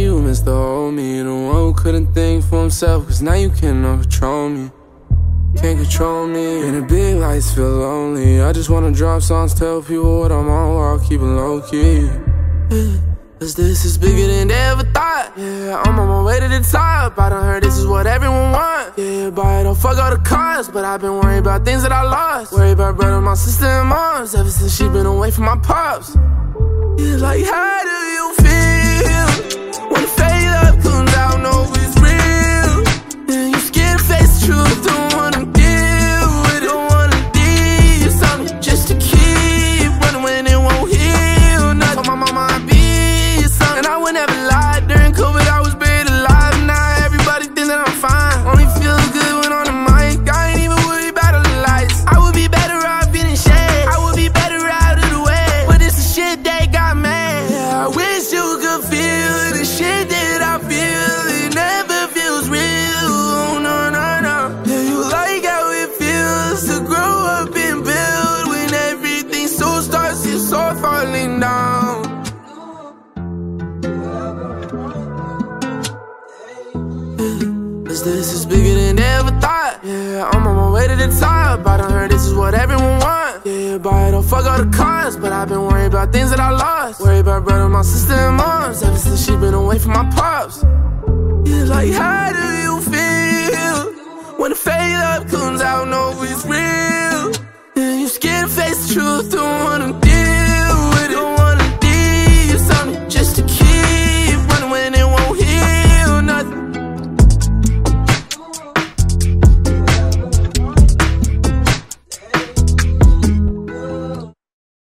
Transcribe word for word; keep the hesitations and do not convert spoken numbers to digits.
you miss the old me, the one who couldn't think for himself, cause now you cannot control me. Can't control me. In the big lights feel lonely. I just wanna drop songs, tell people what I'm on while I keep it low key. Yeah, cause this is bigger than they ever thought. Yeah, I'm on my way to the top. I done heard this is what everyone wants. Yeah, buy it, don't fuck all the cars. But I've been worried about things that I lost. Worried about brother, my sister and moms. Ever since she been away from my pops. Yeah, like how do you feel when the fade up comes out, know it's real? And you scared to face the truth, don't wanna deal with it. Don't wanna deal something just to keep running when it won't heal. Nothing. My mama, I be something. And I would never lie. During COVID, I was buried alive. Now everybody thinks that I'm fine. Only feel good when on the mic. I ain't even worried about the lights. I would be better off in the shade. I would be better out of the way. But it's the shit that got mad. Yeah, I wish you could feel the shit that I feel. It never feels real. Oh, no, no, no. Yeah, you like how it feels to grow up and build when everything so starts, it's all falling down. Cause this is bigger than they ever thought. Yeah, I'm on my way to the top. I done heard this is what everyone wants. Yeah, buy it, don't fuck all the cars. But I've been worried about things that I lost. Worried about brother, my sister and moms. Ever since she been away from my pops. Yeah, like how do you feel when the fade up comes out, know it's real?